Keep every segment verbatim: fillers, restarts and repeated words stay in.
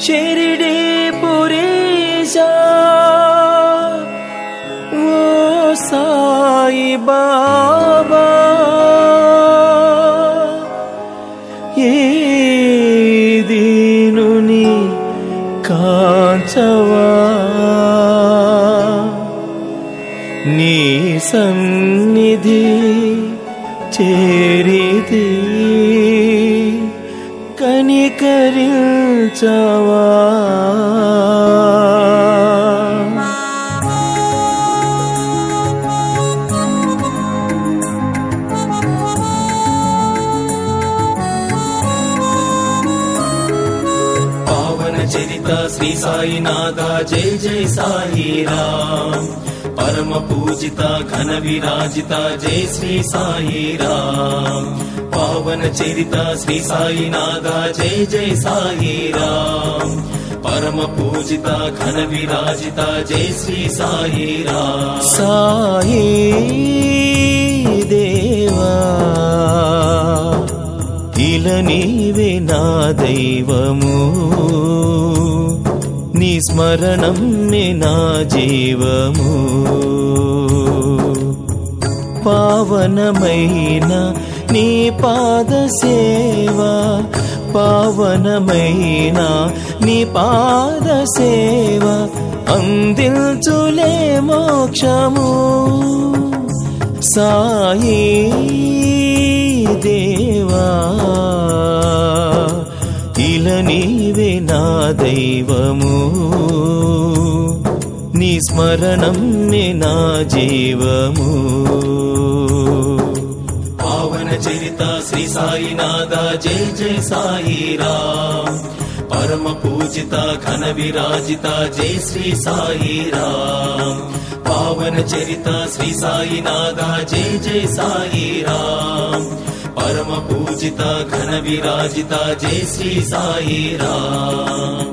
షిరిడి పురీశా ఓ సాయి బాబా ఏ దీనుని కాంచవా నీ సన్నిధి చేరితి కనికరించవా పావన చరిత శ్రీ సాయినాథ జై జై సాయి రామ్ పరమ పూజిత ఘన విరాజిత జై శ్రీ సాయి రామ్ పావన చరిత శ్రీ సాయినాథ జై జై సాయి రామ్ పరమ పూజిత ఘన విరాజిత జై శ్రీ సాయి రామ్ సాయి దేవా ఇల నీవే నా దైవము నీ స్మరణం మే నా జీవము పావనమైన నీ పాద సేవ పావనమైన నీ పాద సేవ అందించులే మోక్షము సాయి దేవా ఇల నీవే నా దైవము నీ స్మరణం మే నా జీవము పావన చరిత శ్రీ సాయినాథ జై జై సాయి రామ్ పరమ పూజిత ఘన విరాజిత జై శ్రీ సాయి రామ్ పావన చరిత శ్రీ సాయినాథ జై జై సాయి రామ్ పరమ పూజిత ఘన విరాజిత జై శ్రీ సాయి రామ్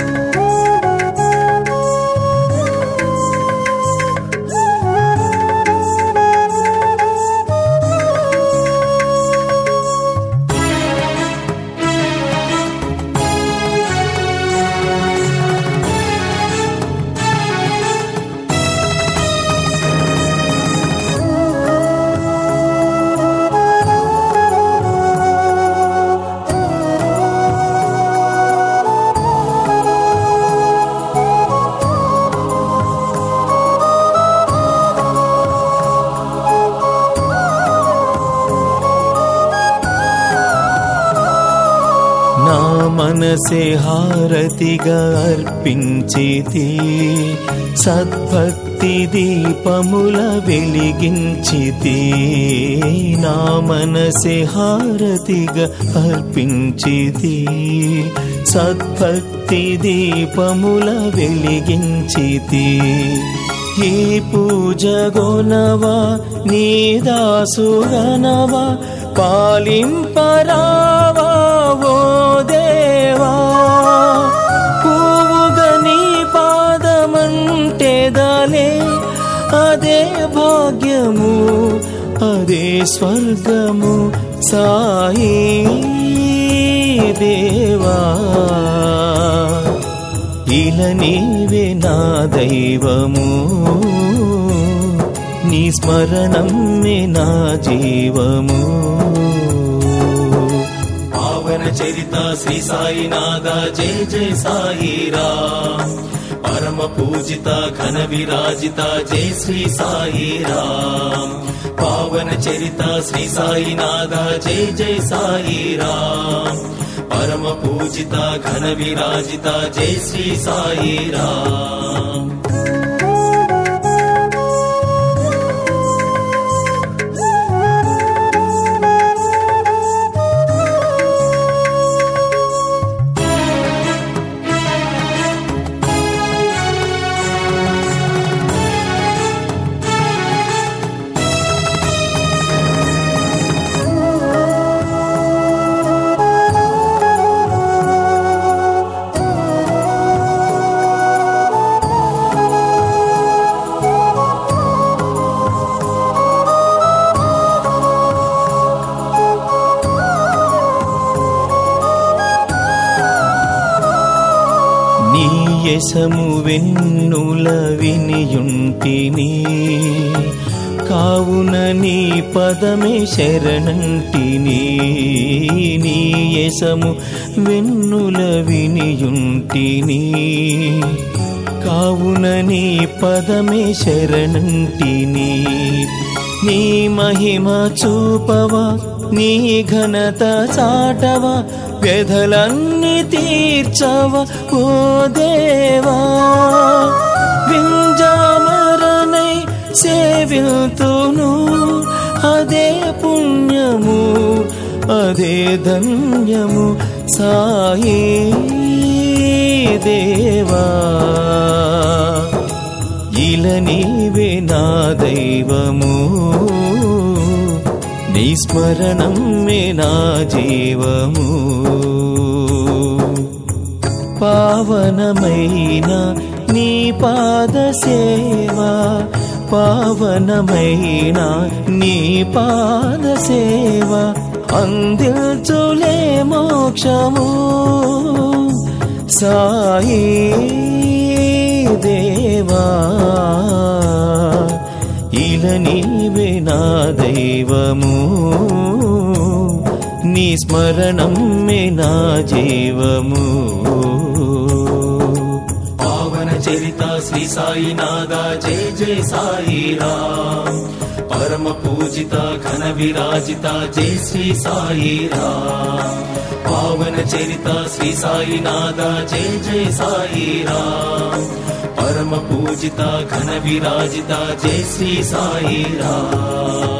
నా మనసే హారతిగా అర్పించితి సద్భక్తి దీపముల వెలిగించితి నా మనసే హారతిగా అర్పించితి సద్భక్తి దీపముల వెలిగించితి ఈ పూజ గోనవా నీ దాసుగనవా పాలింపరావా ఓ దేవా పూవుగా నీ పాదమంటే దాలే అదే భాగ్యము అదే స్వర్గము సాయి దేవా ఇల నీవే నా దైవము నీ స్మరణం మే నా జీవము పావన చరిత శ్రీ సాయినాథ జై జై సాయి రామ్ పరమ పూజిత ఘన విరాజిత జై శ్రీ సాయి రామ్ పావన చరిత శ్రీ సాయినాథ జై జై సాయి రామ్ పరమ పూజిత ఘన విరాజిత జై శ్రీ సాయి రామ్ యశము వెన్నుల వినియుంటిని కావున నీ పదమే శరణంటిని నీ యశము వెన్నుల వినియుంటిని కావున నీ పదమే శరణంటిని నీ మహిమ చూపవా నీ ఘనత చాటవా వ్యధలన్నీ తీర్చవా ఓ దేవా వింజామరణై సేవిల్తును అదే పుణ్యము అదే ధన్యము సాయి దేవా ఇల నీవే నా దైవము నీ స్మరణం మే నా జీవము పావనమైన నీ పాద సేవా పావనమైన నీ పాద సేవా అందిల్చులే మోక్షము సాయి దేవా ఇల నీవే నా దైవము నీ స్మరణం మే నా జీవము పావన చరిత శ్రీ సాయినాథ జయ జయ సాయి రామ్ పరమ పూజిత ఘన విరాజిత జయ శ్రీ సాయి రామ్ పావన చరిత శ్రీ సాయినాథ జయ జయ సాయి రామ్ పరమ పూజిత ఘన విరాజిత జయ శ్రీ సాయి రామ్